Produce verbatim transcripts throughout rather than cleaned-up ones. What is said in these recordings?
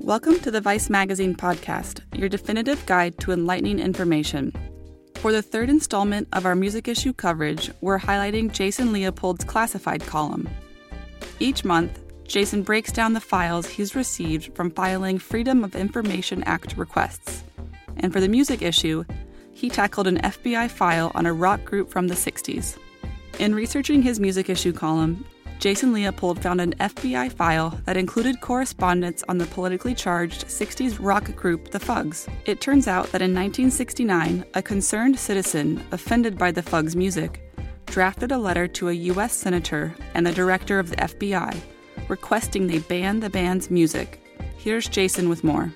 Welcome to the Vice Magazine podcast, your definitive guide to enlightening information. For the third installment of our music issue coverage, we're highlighting Jason Leopold's classified column. Each month, Jason breaks down the files he's received from filing Freedom of Information Act requests. And for the music issue, he tackled an F B I file on a rock group from the sixties. In researching his music issue column, Jason Leopold found an F B I file that included correspondence on the politically charged sixties rock group The Fugs. It turns out that in nineteen sixty-nine, a concerned citizen offended by The Fugs' music drafted a letter to a U S senator and the director of the F B I, requesting they ban the band's music. Here's Jason with more.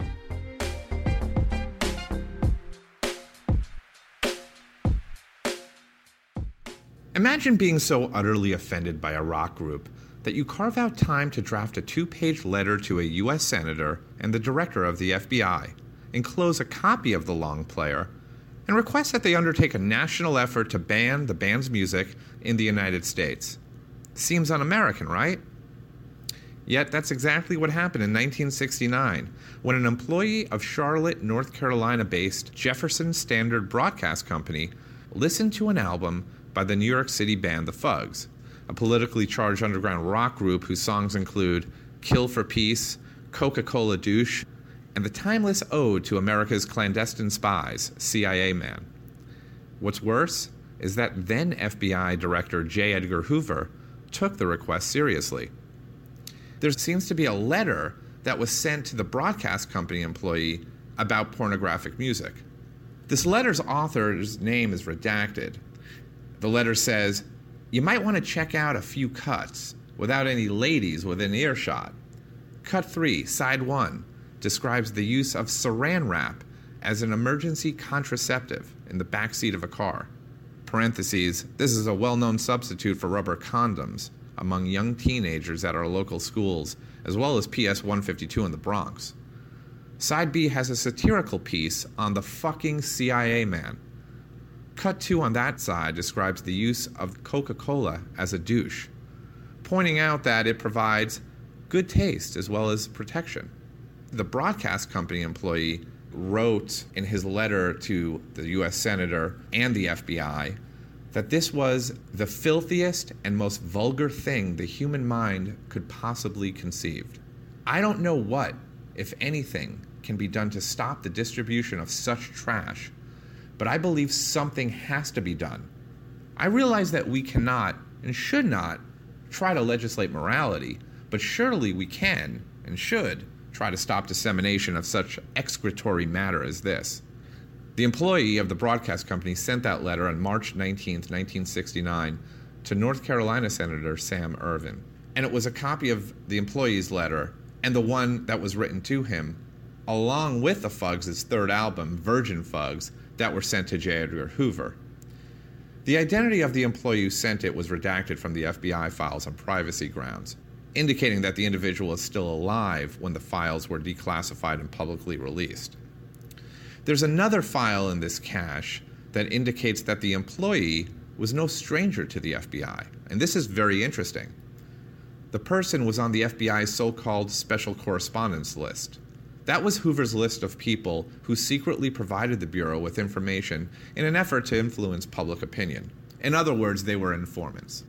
Imagine being so utterly offended by a rock group that you carve out time to draft a two-page letter to a U S senator and the director of the F B I, enclose a copy of the long player, and request that they undertake a national effort to ban the band's music in the United States. Seems un-American, right? Yet that's exactly what happened in nineteen sixty-nine, when an employee of Charlotte, North Carolina-based Jefferson Standard Broadcast Company listened to an album by the New York City band The Fugs, a politically charged underground rock group whose songs include Kill for Peace, Coca-Cola Douche, and the timeless ode to America's clandestine spies, C I A Man. What's worse is that then F B I Director J. Edgar Hoover took the request seriously. There seems to be a letter that was sent to the broadcast company employee about pornographic music. This letter's author's name is redacted. The letter says, "You might want to check out a few cuts without any ladies within earshot. Cut three, side one, describes the use of saran wrap as an emergency contraceptive in the backseat of a car. Parentheses, this is a well-known substitute for rubber condoms among young teenagers at our local schools, as well as P S one fifty-two in the Bronx. Side B has a satirical piece on the fucking C I A man. Cut two on that side describes the use of Coca-Cola as a douche, pointing out that it provides good taste as well as protection." The broadcast company employee wrote in his letter to the U S senator and the F B I that this was the filthiest and most vulgar thing the human mind could possibly conceive. I don't know what, if anything, can be done to stop the distribution of such trash, but I believe something has to be done. I realize that we cannot and should not try to legislate morality, but surely we can and should try to stop dissemination of such excretory matter as this. The employee of the broadcast company sent that letter on March nineteenth, nineteen sixty-nine to North Carolina Senator Sam Ervin, and it was a copy of the employee's letter and the one that was written to him, along with the Fugs' third album, Virgin Fugs, that were sent to J. Edgar Hoover. The identity of the employee who sent it was redacted from the F B I files on privacy grounds, indicating that the individual is still alive when the files were declassified and publicly released. There's another file in this cache that indicates that the employee was no stranger to the F B I, and this is very interesting. The person was on the F B I's so-called Special Correspondence List. That was Hoover's list of people who secretly provided the Bureau with information in an effort to influence public opinion. In other words, they were informants.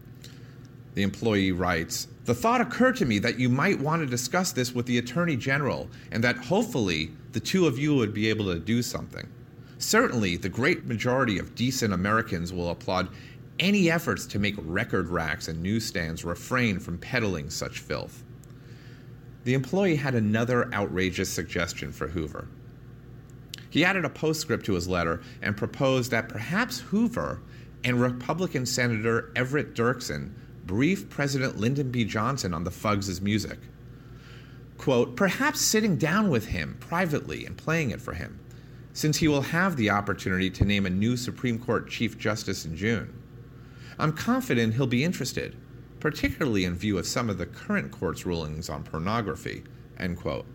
The employee writes, "The thought occurred to me that you might want to discuss this with the Attorney General and that hopefully the two of you would be able to do something. Certainly, the great majority of decent Americans will applaud any efforts to make record racks and newsstands refrain from peddling such filth." The employee had another outrageous suggestion for Hoover. He added a postscript to his letter and proposed that perhaps Hoover and Republican Senator Everett Dirksen brief President Lyndon B. Johnson on the Fugs' music. Quote, "Perhaps sitting down with him privately and playing it for him, since he will have the opportunity to name a new Supreme Court Chief Justice in June. I'm confident he'll be interested, particularly in view of some of the current court's rulings on pornography," end quote.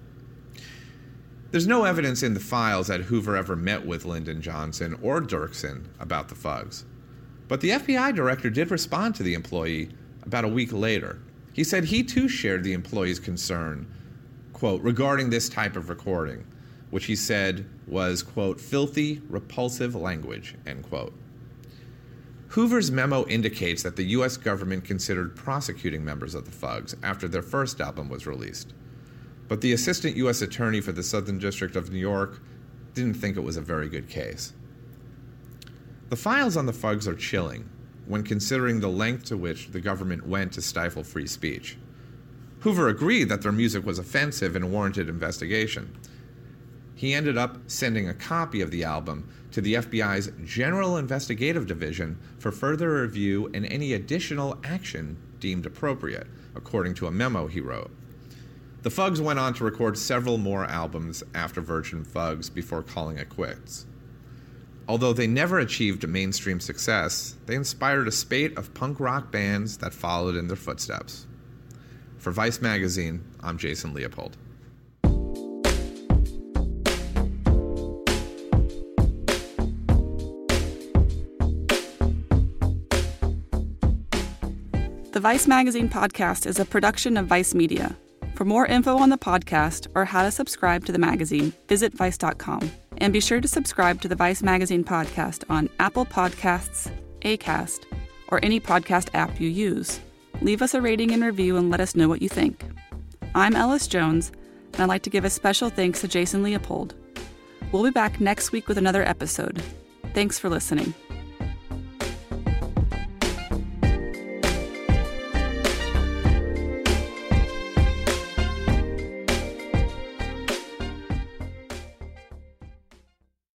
There's no evidence in the files that Hoover ever met with Lyndon Johnson or Dirksen about the Fugs. But the F B I director did respond to the employee about a week later. He said he too shared the employee's concern, quote, regarding this type of recording, which he said was, quote, filthy, repulsive language, end quote. Hoover's memo indicates that the U S government considered prosecuting members of the Fugs after their first album was released. But the assistant U S attorney for the Southern District of New York didn't think it was a very good case. The files on the Fugs are chilling when considering the length to which the government went to stifle free speech. Hoover agreed that their music was offensive and warranted investigation. He ended up sending a copy of the album to the F B I's General Investigative Division for further review and any additional action deemed appropriate, according to a memo he wrote. The Fugs went on to record several more albums after Virgin Fugs before calling it quits. Although they never achieved mainstream success, they inspired a spate of punk rock bands that followed in their footsteps. For Vice Magazine, I'm Jason Leopold. The Vice Magazine podcast is a production of Vice Media. For more info on the podcast or how to subscribe to the magazine, visit vice dot com. And be sure to subscribe to the Vice Magazine podcast on Apple Podcasts, Acast, or any podcast app you use. Leave us a rating and review and let us know what you think. I'm Ellis Jones, and I'd like to give a special thanks to Jason Leopold. We'll be back next week with another episode. Thanks for listening.